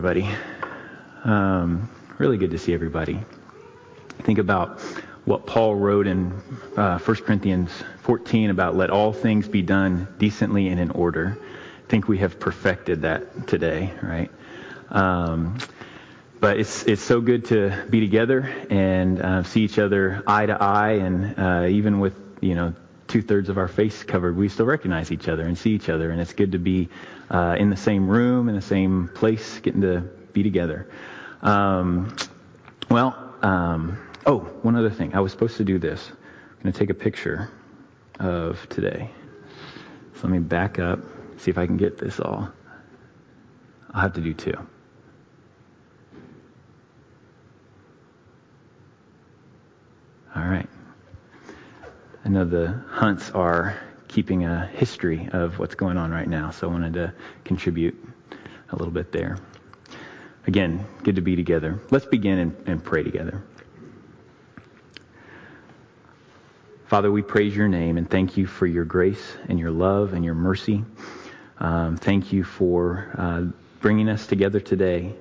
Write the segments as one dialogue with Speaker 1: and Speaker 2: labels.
Speaker 1: Everybody. Really good to see everybody. Think about what Paul wrote in 1 Corinthians 14 about let all things be done decently and in order. I think we have perfected that today, right? But it's so good to be together and see each other eye to eye, and even with 2/3 of our face covered, we still recognize each other and see each other, and it's good to be in the same room, in the same place, getting to be together. One other thing. I was supposed to do this. I'm going to take a picture of today. So let me back up, see if I can get this all. I'll have to do two. All right. I know the Hunts are keeping a history of what's going on right now, so I wanted to contribute a little bit there. Again, good to be together. Let's begin and pray together. Father, we praise your name and thank you for your grace and your love and your mercy. Thank you for bringing us together today.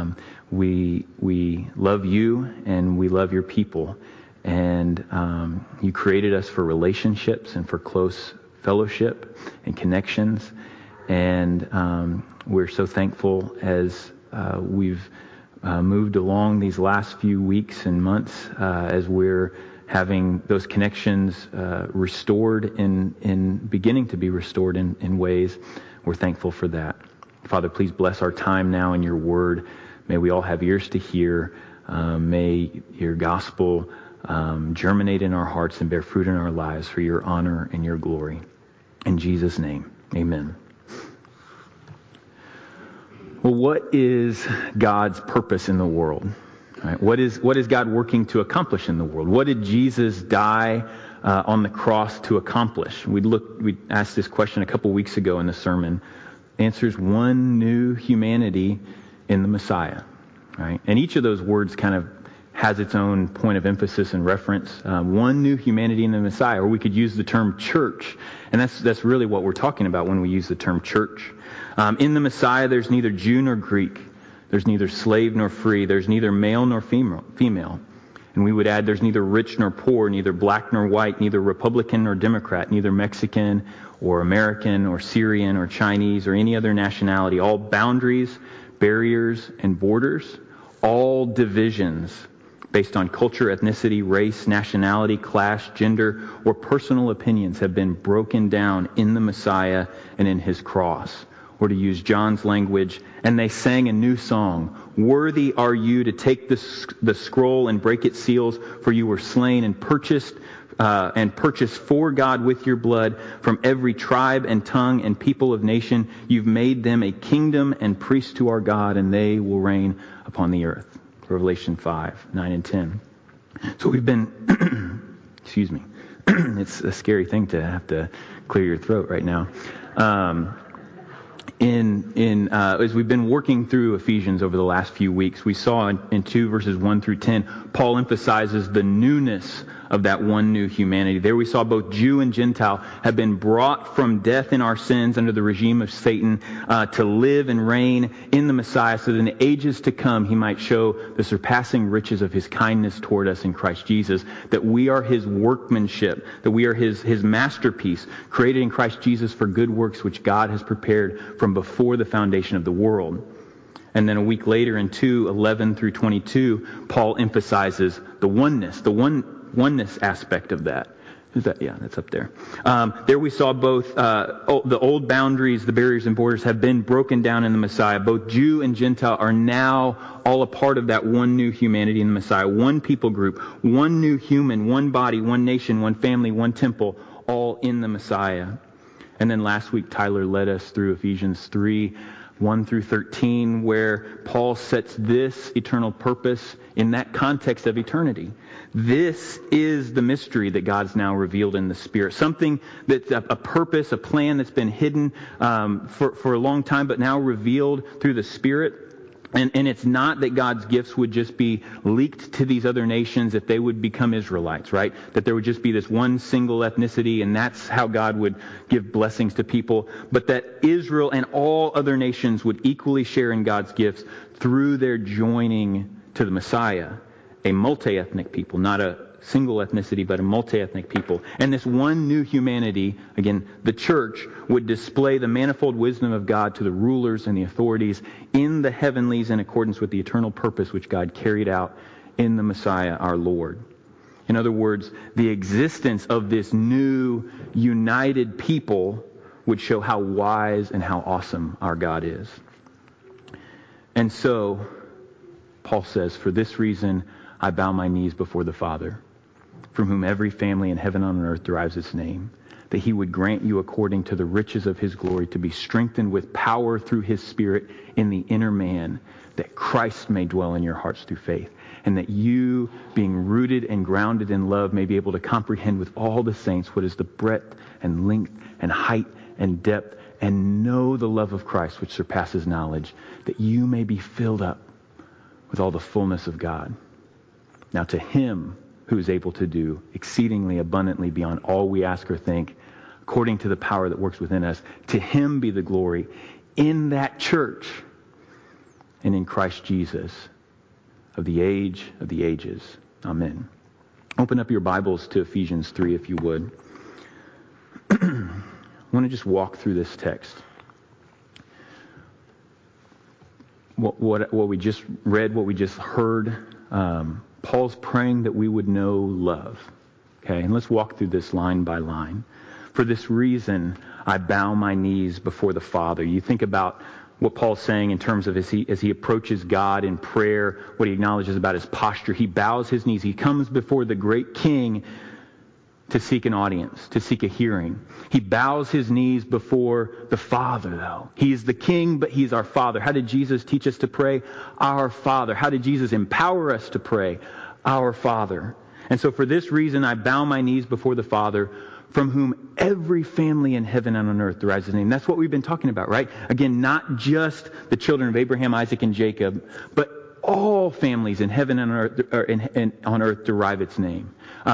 Speaker 1: We love you and we love your people. And you created us for relationships and for close fellowship and connections. And we're so thankful as we've moved along these last few weeks and months as we're having those connections restored in beginning to be restored in ways. We're thankful for that. Father, please bless our time now in your word. May we all have ears to hear. May your gospel germinate in our hearts and bear fruit in our lives for your honor and your glory. In Jesus' name, amen. Well, what is God's purpose in the world? Right? What is God working to accomplish in the world? What did Jesus die on the cross to accomplish? We asked this question a couple weeks ago in the sermon. The answer is one new humanity in the Messiah. Right? And each of those words kind of has its own point of emphasis and reference. One new humanity in the Messiah, or we could use the term church. And that's really what we're talking about when we use the term church. In the Messiah, there's neither Jew nor Greek. There's neither slave nor free. There's neither male nor female. And we would add there's neither rich nor poor, neither black nor white, neither Republican nor Democrat, neither Mexican or American or Syrian or Chinese or any other nationality. All boundaries, barriers, and borders, all divisions based on culture, ethnicity, race, nationality, class, gender, or personal opinions have been broken down in the Messiah and in his cross. Or to use John's language, and they sang a new song. Worthy are you to take the scroll and break its seals, for you were slain and purchased for God with your blood from every tribe and tongue and people of nation. You've made them a kingdom and priests to our God, and they will reign upon the earth. Revelation 5, 9 and 10. So we've been, excuse me, it's a scary thing to have to clear your throat right now. As we've been working through Ephesians over the last few weeks, we saw in 2 verses 1 through 10, Paul emphasizes the newness of that one new humanity. There we saw both Jew and Gentile have been brought from death in our sins under the regime of Satan to live and reign in the Messiah, so that in the ages to come he might show the surpassing riches of his kindness toward us in Christ Jesus, that we are his workmanship, that we are his masterpiece, created in Christ Jesus for good works which God has prepared from before the foundation of the world. And then a week later in 2:11 through 22, Paul emphasizes the oneness aspect of that. Is that? Yeah, that's up there. There we saw both the old boundaries, the barriers and borders have been broken down in the Messiah. Both Jew and Gentile are now all a part of that one new humanity in the Messiah. One people group, one new human, one body, one nation, one family, one temple, all in the Messiah. And then last week, Tyler led us through Ephesians 3, 1 through 13, where Paul sets this eternal purpose in that context of eternity. This is the mystery that God's now revealed in the Spirit. Something that's a purpose, a plan that's been hidden for a long time, but now revealed through the Spirit. And it's not that God's gifts would just be leaked to these other nations if they would become Israelites, right? That there would just be this one single ethnicity and that's how God would give blessings to people. But that Israel and all other nations would equally share in God's gifts through their joining to the Messiah. A multi-ethnic people, not a single ethnicity, but a multi-ethnic people. And this one new humanity, again, the church, would display the manifold wisdom of God to the rulers and the authorities in the heavenlies in accordance with the eternal purpose which God carried out in the Messiah, our Lord. In other words, the existence of this new united people would show how wise and how awesome our God is. And so, Paul says, for this reason, I bow my knees before the Father, from whom every family in heaven and on earth derives its name, that he would grant you according to the riches of his glory to be strengthened with power through his Spirit in the inner man, that Christ may dwell in your hearts through faith, and that you, being rooted and grounded in love, may be able to comprehend with all the saints what is the breadth and length and height and depth, and know the love of Christ which surpasses knowledge, that you may be filled up with all the fullness of God. Now to him who is able to do exceedingly abundantly beyond all we ask or think, according to the power that works within us, to him be the glory in that church and in Christ Jesus of the age of the ages. Amen. Open up your Bibles to Ephesians 3 if you would. I want to just walk through this text. What we just read, what we just heard, Paul's praying that we would know love. Okay, and let's walk through this line by line. For this reason, I bow my knees before the Father. You think about what Paul's saying in terms of as he approaches God in prayer, what he acknowledges about his posture. He bows his knees. He comes before the great King to seek an audience, to seek a hearing. He bows his knees before the Father, though. He is the King, but he's our Father. How did Jesus teach us to pray? Our Father. How did Jesus empower us to pray? Our Father. And so for this reason, I bow my knees before the Father, from whom every family in heaven and on earth derives his name. That's what we've been talking about, right? Again, not just the children of Abraham, Isaac, and Jacob, but all families in heaven and on earth derive its name.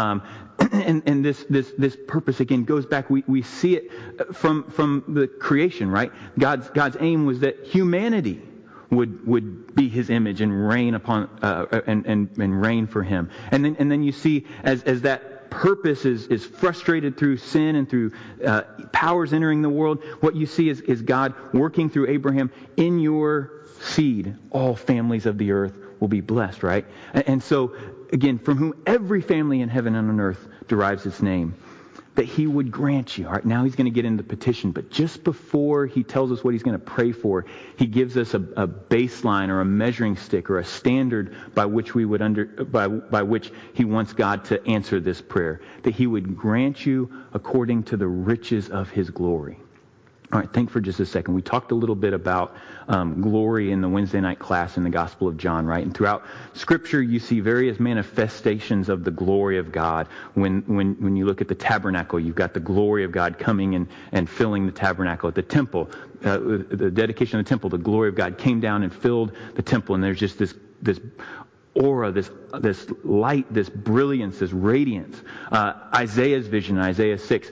Speaker 1: And this purpose again goes back. We see it from the creation, right? God's aim was that humanity would be his image and reign upon and reign for him. And then you see as that purpose is frustrated through sin and through powers entering the world, what you see is God working through Abraham. In your seed, all families of the earth will be blessed, right? And so, again, from whom every family in heaven and on earth derives its name, that he would grant you. All right, now he's going to get into the petition, but just before he tells us what he's going to pray for, he gives us a baseline or a measuring stick or a standard by which we would by which he wants God to answer this prayer, that he would grant you according to the riches of his glory. All right, think for just a second. We talked a little bit about glory in the Wednesday night class in the Gospel of John, right? And throughout Scripture, you see various manifestations of the glory of God. When you look at the tabernacle, you've got the glory of God coming and filling the tabernacle. At the temple, the dedication of the temple, the glory of God came down and filled the temple. And there's just this aura, this light, this brilliance, this radiance. Isaiah's vision, Isaiah 6,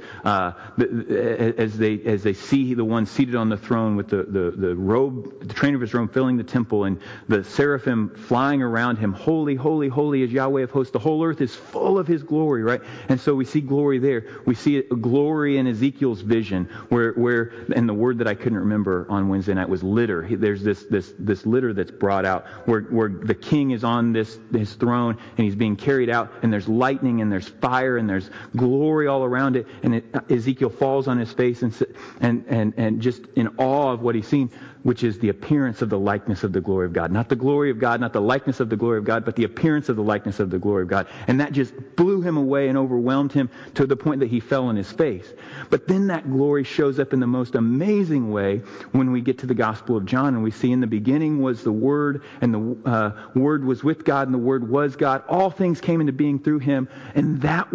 Speaker 1: as they see the one seated on the throne with the robe, the train of his robe filling the temple, and the seraphim flying around him. Holy, holy, holy is Yahweh of hosts. The whole earth is full of his glory, right? And so we see glory there. We see a glory in Ezekiel's vision, where and the word that I couldn't remember on Wednesday night was litter. There's this litter that's brought out where the king is on his throne and he's being carried out, and there's lightning and there's fire and there's glory all around it, and Ezekiel falls on his face and just in awe of what he's seen, which is the appearance of the likeness of the glory of God. Not the glory of God, not the likeness of the glory of God, but the appearance of the likeness of the glory of God. And that just blew him away and overwhelmed him to the point that he fell on his face. But then that glory shows up in the most amazing way when we get to the Gospel of John, and we see in the beginning was the Word, and the Word was with God, and the Word was God. All things came into being through him, and that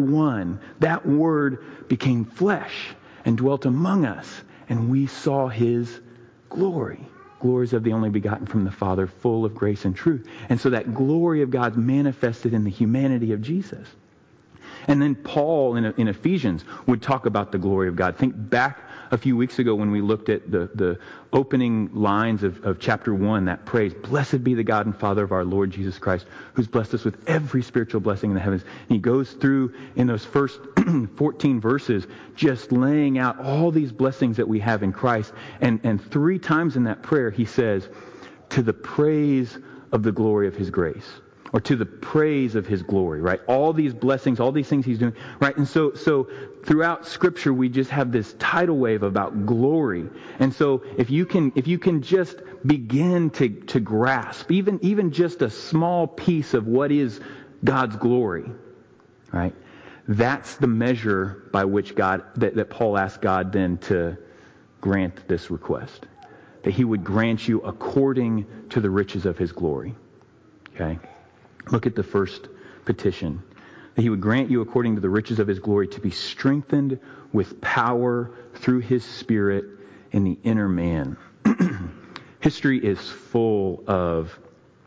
Speaker 1: Word became flesh and dwelt among us, and we saw his glory glories of the only begotten from the Father, full of grace and truth. And so that glory of God manifested in the humanity of Jesus. And then Paul in Ephesians would talk about the glory of God. Think back a few weeks ago when we looked at the opening lines of chapter 1, that praise, blessed be the God and Father of our Lord Jesus Christ, who's blessed us with every spiritual blessing in the heavens. And he goes through in those first 14 verses just laying out all these blessings that we have in Christ. And 3 times in that prayer he says, to the praise of the glory of his grace. Or to the praise of his glory, right? All these blessings, all these things he's doing, right? And so throughout Scripture, we just have this tidal wave about glory. And so if you can just begin to grasp, even just a small piece of what is God's glory, right? That's the measure by which God, that Paul asked God then to grant this request. That he would grant you according to the riches of his glory. Okay? Look at the first petition. That he would grant you according to the riches of his glory to be strengthened with power through his Spirit in the inner man. History is full of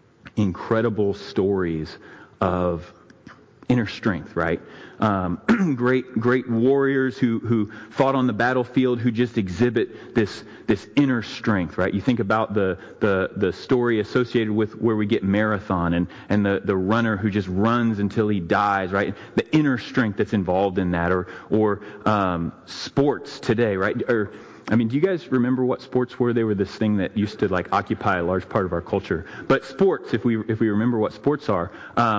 Speaker 1: incredible stories of inner strength, right? Great warriors who fought on the battlefield who just exhibit this inner strength, right? You think about the story associated with where we get marathon and the runner who just runs until he dies, right? The inner strength that's involved in that, or sports today, right? Do you guys remember what sports were? They were this thing that used to occupy a large part of our culture. But sports, if we remember what sports are,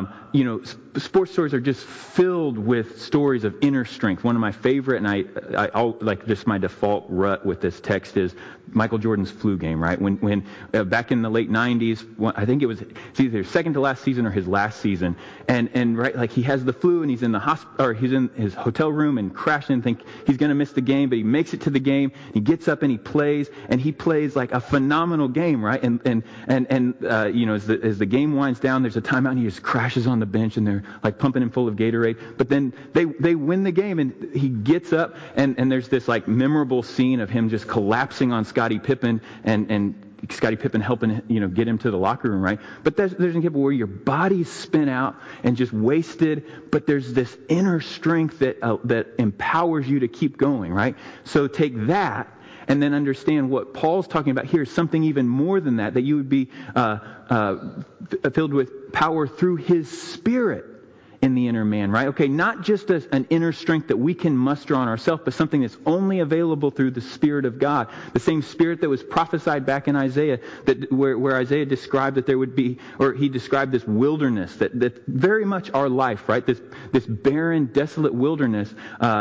Speaker 1: sports stories are just filled with stories of inner strength. One of my favorite, and I'll just my default rut with this text is Michael Jordan's flu game, right? When back in the late 90s, I think it's either his second to last season or his last season, and right, he has the flu and he's in the hospital, or he's in his hotel room and crashed and think he's going to miss the game, but he makes it to the game. He gets up and he plays a phenomenal game, right? And as the game winds down, there's a timeout and he just crashes on the bench and they're pumping him full of Gatorade. But then they win the game and he gets up and there's this memorable scene of him just collapsing on Scottie Pippen and Scottie Pippen helping get him to the locker room, right? But there's an example where your body's spent out and just wasted, but there's this inner strength that empowers you to keep going, right? So take that and then understand what Paul's talking about here is something even more than that you would be filled with power through his Spirit in the inner man, right? Okay, not just an inner strength that we can muster on ourselves, but something that's only available through the Spirit of God. The same Spirit that was prophesied back in Isaiah, where Isaiah described that there would be, or he described this wilderness, that very much our life, right? This barren, desolate wilderness,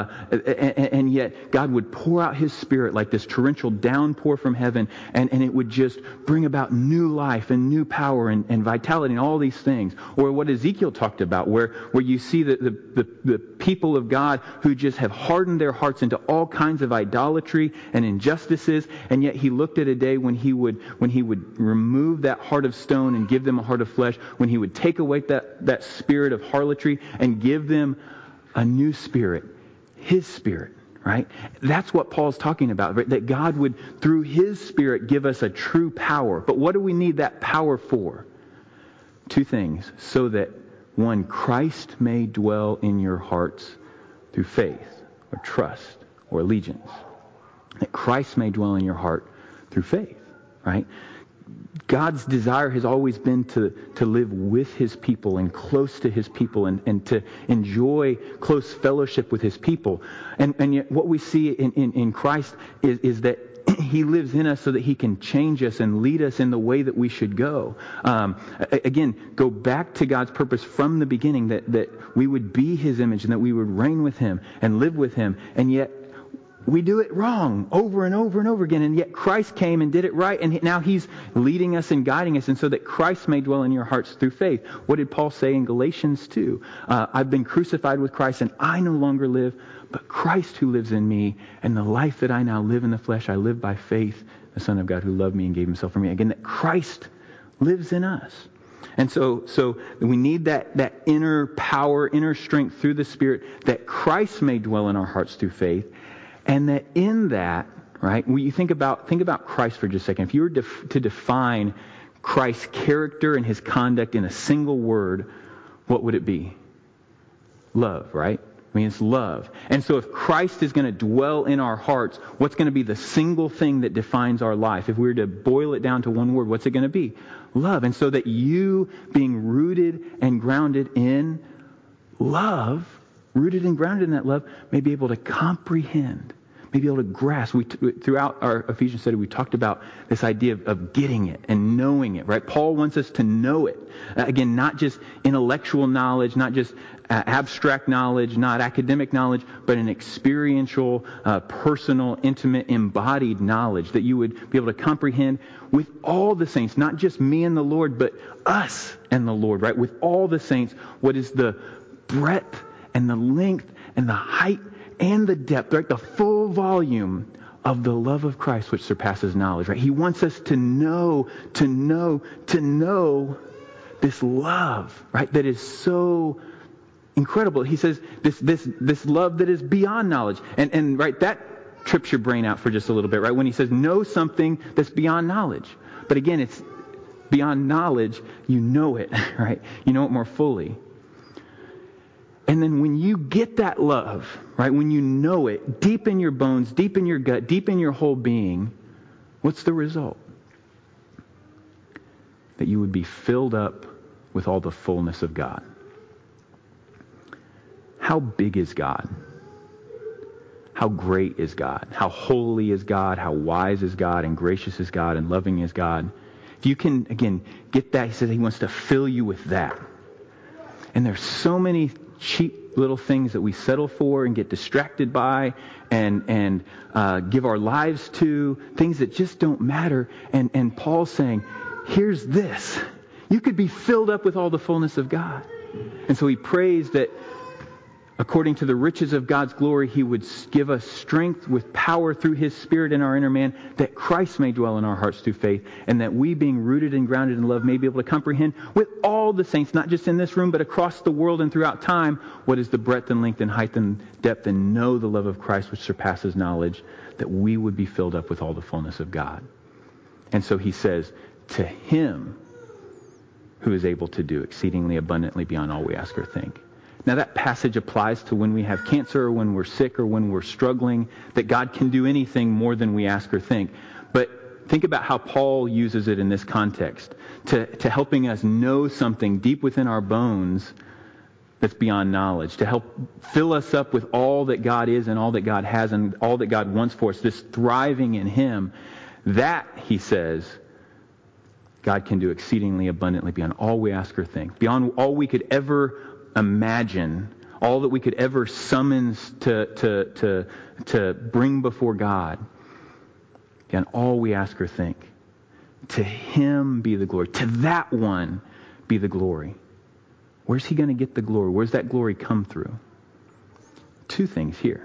Speaker 1: and yet God would pour out his Spirit like this torrential downpour from heaven, and it would just bring about new life and new power and vitality and all these things. Or what Ezekiel talked about, where you see the people of God who just have hardened their hearts into all kinds of idolatry and injustices, and yet he looked at a day when he would remove that heart of stone and give them a heart of flesh, when he would take away that spirit of harlotry and give them a new spirit, his Spirit, right? That's what Paul's talking about, right? That God would, through his Spirit, give us a true power. But what do we need that power for? 2 things. So that, 1, Christ may dwell in your hearts through faith or trust or allegiance. That Christ may dwell in your heart through faith, right? God's desire has always been to live with his people and close to his people and to enjoy close fellowship with his people. And yet what we see in Christ is that he lives in us so that he can change us and lead us in the way that we should go. Again, go back to God's purpose from the beginning, that we would be his image and that we would reign with him and live with him. And yet we do it wrong over and over and over again. And yet Christ came and did it right. And now he's leading us and guiding us. And so that Christ may dwell in your hearts through faith. What did Paul say in Galatians 2? I've been crucified with Christ and I no longer live, but Christ who lives in me, and the life that I now live in the flesh, I live by faith, the Son of God who loved me and gave himself for me. Again, that Christ lives in us. And so we need that inner power, inner strength through the Spirit, that Christ may dwell in our hearts through faith, and that in that right? When you think about Christ for just a second. If you were to define Christ's character and his conduct in a single word, what would it be? Love, right? I mean, it's love. And so if Christ is going to dwell in our hearts, what's going to be the single thing that defines our life? If we were to boil it down to one word, what's it going to be? Love. And so that you, being rooted and grounded in love, rooted and grounded in that love, may be able to comprehend, may be able to grasp. Throughout our Ephesians study, we talked about this idea of getting it and knowing it, right? Paul wants us to know it. Again, not just intellectual knowledge, not just abstract knowledge, not academic knowledge, but an experiential, personal, intimate, embodied knowledge that you would be able to comprehend with all the saints, not just me and the Lord, but us and the Lord, right? With all the saints, what is the breadth and the length and the height and the depth, right? The full volume of the love of Christ, which surpasses knowledge, right? He wants us to know this love, right? That is so incredible. He says this love that is beyond knowledge. And right, that trips your brain out for just a little bit, right? When he says know something that's beyond knowledge. But again, it's beyond knowledge, you know it, right? You know it more fully. And then when you get that love, right, when you know it deep in your bones, deep in your gut, deep in your whole being, what's the result? That you would be filled up with all the fullness of God. How big is God? How great is God? How holy is God? How wise is God? And gracious is God? And loving is God? If you can, again, get that, he says he wants to fill you with that. And there's so many cheap little things that we settle for and get distracted by and give our lives to, things that just don't matter. And Paul's saying, here's this. You could be filled up with all the fullness of God. And so he prays that according to the riches of God's glory, he would give us strength with power through his Spirit in our inner man, that Christ may dwell in our hearts through faith, and that we, being rooted and grounded in love, may be able to comprehend with all the saints, not just in this room, but across the world and throughout time, what is the breadth and length and height and depth, and know the love of Christ which surpasses knowledge, that we would be filled up with all the fullness of God. And so he says, to him who is able to do exceedingly abundantly beyond all we ask or think. Now that passage applies to when we have cancer or when we're sick or when we're struggling, that God can do anything more than we ask or think. But think about how Paul uses it in this context to helping us know something deep within our bones that's beyond knowledge, to help fill us up with all that God is and all that God has and all that God wants for us, this thriving in him. That, he says, God can do exceedingly abundantly beyond all we ask or think, beyond all we could ever imagine, all that we could ever summons to bring before God. Beyond all we ask or think. To him be the glory. To that one be the glory. Where's he going to get the glory? Where's that glory come through? Two things here.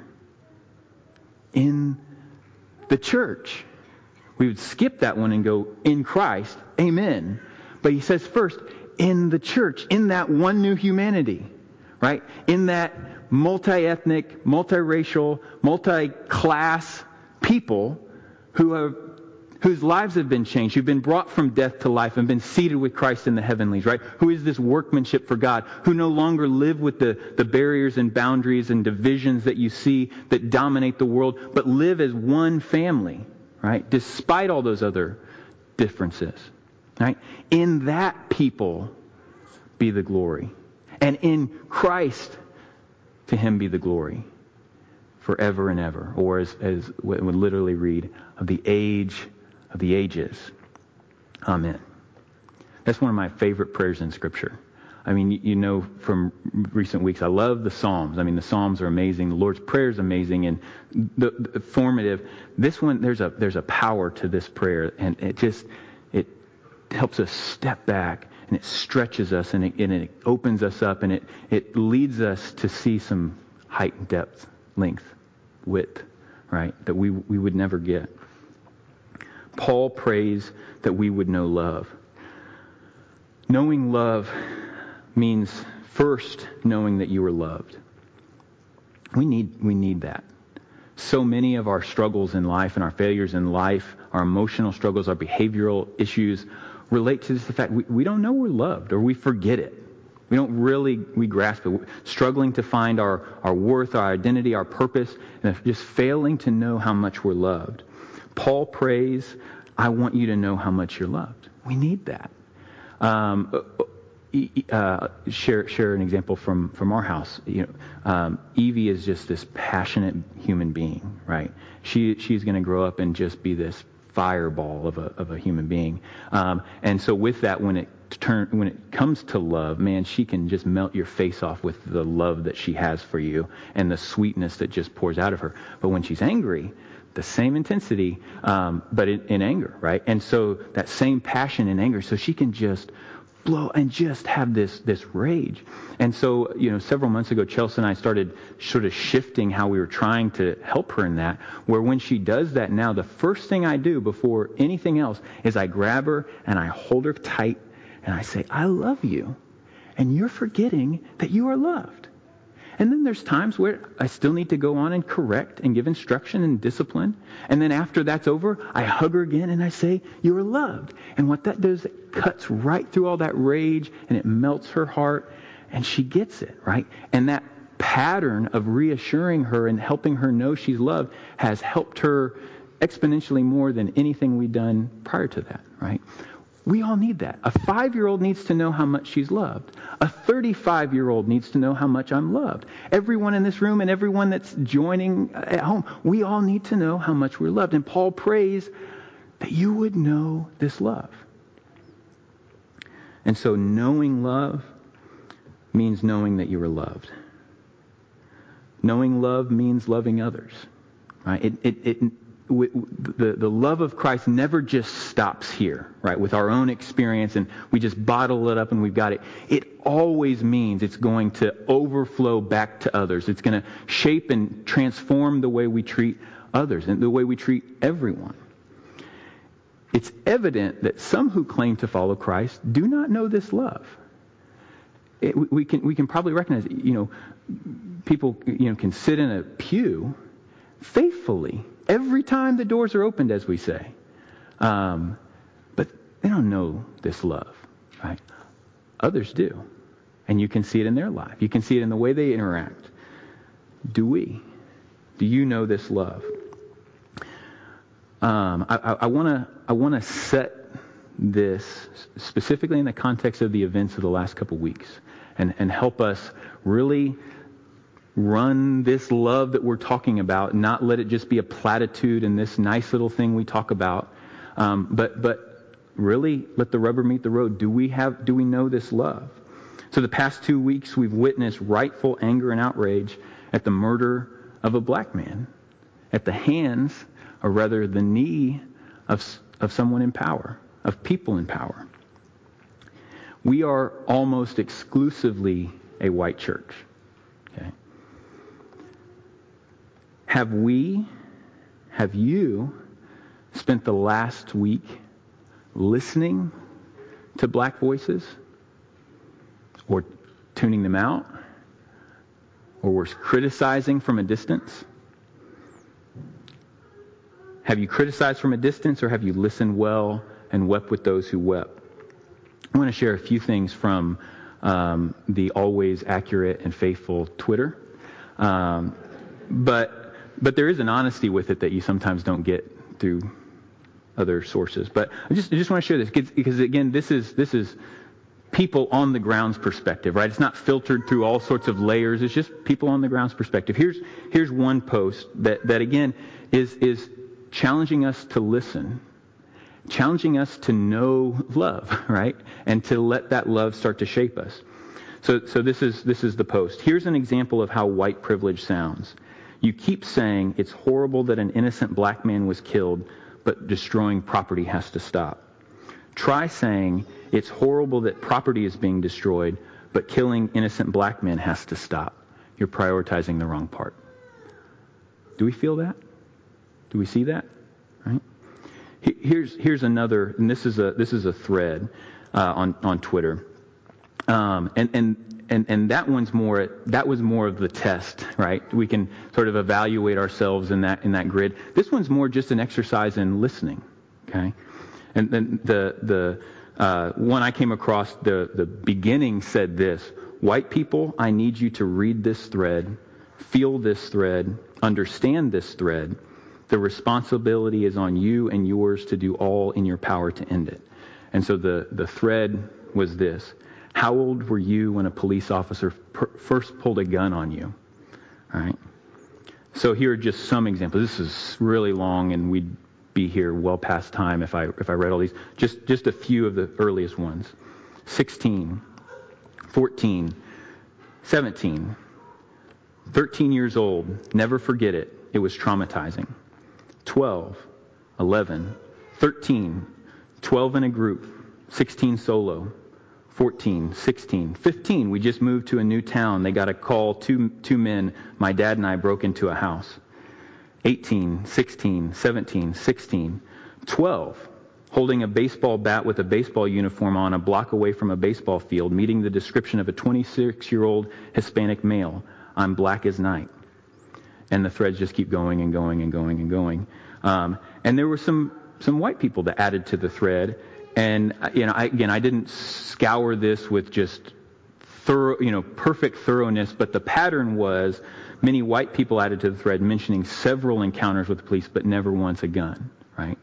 Speaker 1: In the church. We would skip that one and go, in Christ, amen. But he says first, in the church, in that one new humanity, right? In that multi-ethnic, multiracial, multi-class people whose lives have been changed, who've been brought from death to life and been seated with Christ in the heavenlies, right? Who is this workmanship for God, who no longer live with the barriers and boundaries and divisions that you see that dominate the world, but live as one family, right? Despite all those other differences, right? In that people be the glory. And in Christ, to him be the glory forever and ever. Or as it would literally read, of the age of the ages. Amen. That's one of my favorite prayers in Scripture. I mean, you know from recent weeks, I love the Psalms. I mean, the Psalms are amazing. The Lord's Prayer is amazing and the formative. This one, there's a power to this prayer, and it helps us step back, and it stretches us, and it opens us up, and it leads us to see some height, depth, length, width, right? That we would never get. Paul prays that we would know love. Knowing love means first knowing that you are loved. We need that. So many of our struggles in life and our failures in life, our emotional struggles, our behavioral issues relate to the fact we don't know we're loved, or we forget it. We grasp it. We're struggling to find our worth, our identity, our purpose, and just failing to know how much we're loved. Paul prays, I want you to know how much you're loved. We need that. Share an example from our house. Evie is just this passionate human being, right? She's going to grow up and just be this fireball of a human being. And so with that, when it comes to love, man, she can just melt your face off with the love that she has for you and the sweetness that just pours out of her. But when she's angry, the same intensity, but in anger, right? And so that same passion in anger, so she can just blow and just have this rage. And so, several months ago, Chelsea and I started sort of shifting how we were trying to help her in that, where when she does that now, the first thing I do before anything else is I grab her and I hold her tight and I say, I love you. And you're forgetting that you are loved. And then there's times where I still need to go on and correct and give instruction and discipline. And then after that's over, I hug her again and I say, you are loved. And what that does, it cuts right through all that rage and it melts her heart and she gets it, right? And that pattern of reassuring her and helping her know she's loved has helped her exponentially more than anything we'd done prior to that, right? We all need that. A 5-year-old needs to know how much she's loved. A 35-year-old needs to know how much I'm loved. Everyone in this room and everyone that's joining at home, we all need to know how much we're loved. And Paul prays that you would know this love. And so knowing love means knowing that you are loved. Knowing love means loving others. Right? The love of Christ never just stops here, right, with our own experience and we just bottle it up and we've got it. It always means it's going to overflow back to others. It's going to shape and transform the way we treat others and the way we treat everyone. It's evident that some who claim to follow Christ do not know this love. We can probably recognize, people, can sit in a pew faithfully every time the doors are opened, as we say. But they don't know this love, right? Others do. And you can see it in their life. You can see it in the way they interact. Do we? Do you know this love? I want to set this specifically in the context of the events of the last couple weeks and help us really run this love that we're talking about, not let it just be a platitude and this nice little thing we talk about, but really let the rubber meet the road. Do we know this love? So the past 2 weeks we've witnessed rightful anger and outrage at the murder of a black man, at the hands, or rather the knee of someone in power, of people in power. We are almost exclusively a white church. Okay. Have you spent the last week listening to black voices? Or tuning them out? Or worse, criticizing from a distance? Have you criticized from a distance, or have you listened well and wept with those who wept? I want to share a few things from the always accurate and faithful Twitter. But there is an honesty with it that you sometimes don't get through other sources. But I just want to share this because again, this is people on the ground's perspective, right? It's not filtered through all sorts of layers. It's just people on the ground's perspective. Here's one post that again is challenging us to listen, challenging us to know love, right? And to let that love start to shape us. So this is the post. Here's an example of how white privilege sounds. You keep saying it's horrible that an innocent black man was killed, but destroying property has to stop. Try saying it's horrible that property is being destroyed, but killing innocent black men has to stop. You're prioritizing the wrong part. Do we feel that? Do we see that? Right? Here's another, and this is a thread on Twitter, and and that was more of the test, right? We can sort of evaluate ourselves in that grid. This one's more just an exercise in listening, okay? And then the one I came across, the beginning said this: white people, I need you to read this thread, feel this thread, understand this thread. The responsibility is on you and yours to do all in your power to end it. And so the thread was this: how old were you when a police officer first pulled a gun on you? All right. So here are just some examples. This is really long, and we'd be here well past time if I read all these. Just a few of the earliest ones. 16, 14, 17, 13 years old. Never forget it. It was traumatizing. 12, 11, 13, 12 in a group, 16 solo, 14, 16, 15. We just moved to a new town. They got a call, two men, my dad and I broke into a house. 18, 16, 17, 16, 12. Holding a baseball bat with a baseball uniform on a block away from a baseball field, meeting the description of a 26-year-old Hispanic male. I'm black as night. And the threads just keep going and going and going and going. And there were some white people that added to the thread. And I didn't scour this with just perfect thoroughness, but the pattern was many white people added to the thread, mentioning several encounters with the police, but never once a gun. Right?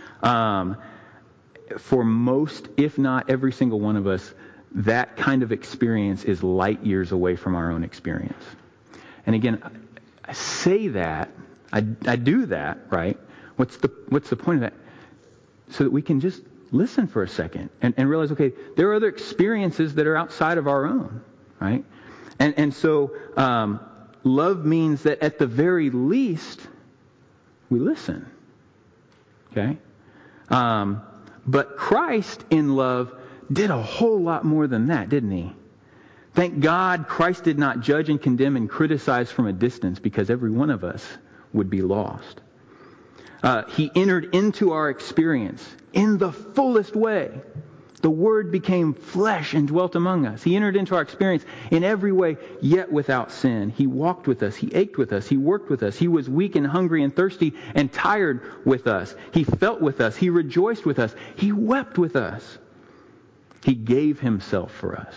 Speaker 1: For most, if not every single one of us, that kind of experience is light years away from our own experience. And again, I say that, I do that, right? What's the point of that? So that we can just listen for a second and realize, okay, there are other experiences that are outside of our own, right? And so love means that at the very least, we listen, okay? But Christ in love did a whole lot more than that, didn't he? Thank God Christ did not judge and condemn and criticize from a distance, because every one of us would be lost. He entered into our experience in the fullest way. The Word became flesh and dwelt among us. He entered into our experience in every way, yet without sin. He walked with us. He ached with us. He worked with us. He was weak and hungry and thirsty and tired with us. He felt with us. He rejoiced with us. He wept with us. He gave himself for us.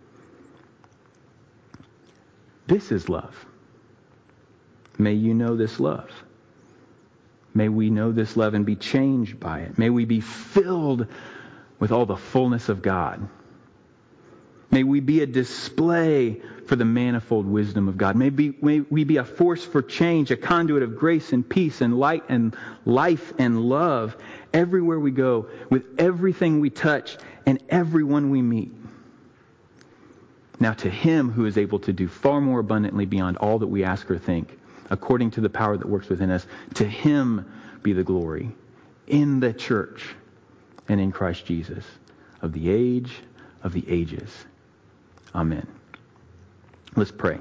Speaker 1: This is love. May you know this love. May we know this love and be changed by it. May we be filled with all the fullness of God. May we be a display for the manifold wisdom of God. May we be a force for change, a conduit of grace and peace and light and life and love everywhere we go, with everything we touch and everyone we meet. Now to Him who is able to do far more abundantly beyond all that we ask or think, according to the power that works within us, to Him be the glory in the church and in Christ Jesus, of the age of the ages. Amen. Let's pray.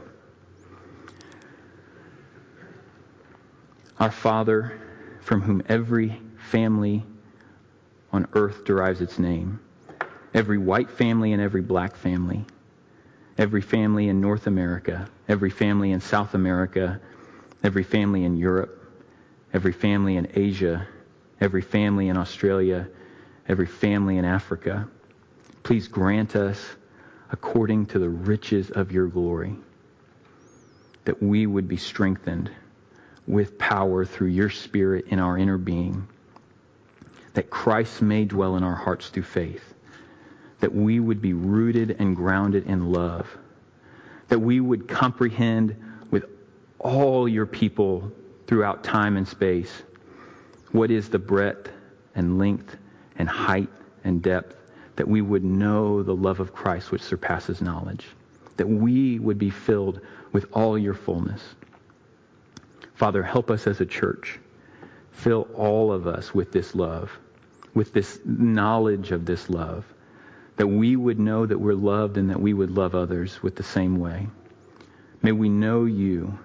Speaker 1: Our Father, from whom every family on earth derives its name, every white family and every black family, every family in North America, every family in South America, every family in Europe, every family in Asia, every family in Australia, every family in Africa. Please grant us, according to the riches of your glory, that we would be strengthened with power through your Spirit in our inner being, that Christ may dwell in our hearts through faith, that we would be rooted and grounded in love, that we would comprehend with all your people throughout time and space what is the breadth and length and height and depth, that we would know the love of Christ which surpasses knowledge, that we would be filled with all your fullness. Father, help us as a church. Fill all of us with this love, with this knowledge of this love, that we would know that we're loved and that we would love others with the same way. May we know you.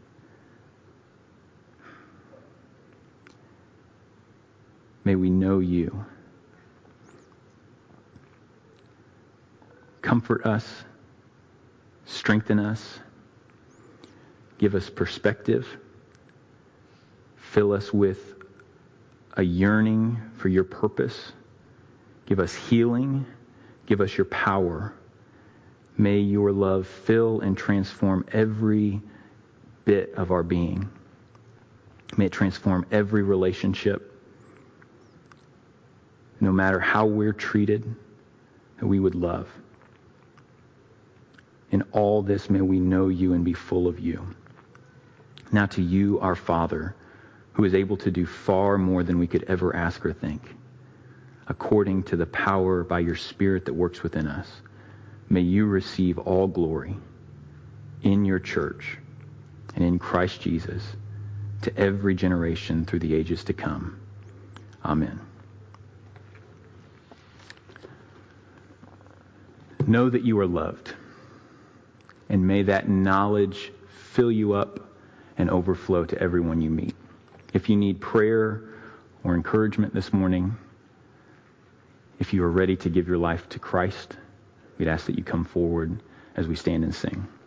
Speaker 1: May we know you. Comfort us, Strengthen us. Give us perspective. Fill us with a yearning for your purpose. Give us healing. Give us your power. May your love fill and transform every bit of our being. May it transform every relationship. No matter how we're treated, that we would love. In all this, may we know you and be full of you. Now to you, our Father, who is able to do far more than we could ever ask or think, according to the power by your Spirit that works within us, may you receive all glory in your church and in Christ Jesus to every generation through the ages to come. Amen. Know that you are loved, and may that knowledge fill you up and overflow to everyone you meet. If you need prayer or encouragement this morning, if you are ready to give your life to Christ, we'd ask that you come forward as we stand and sing.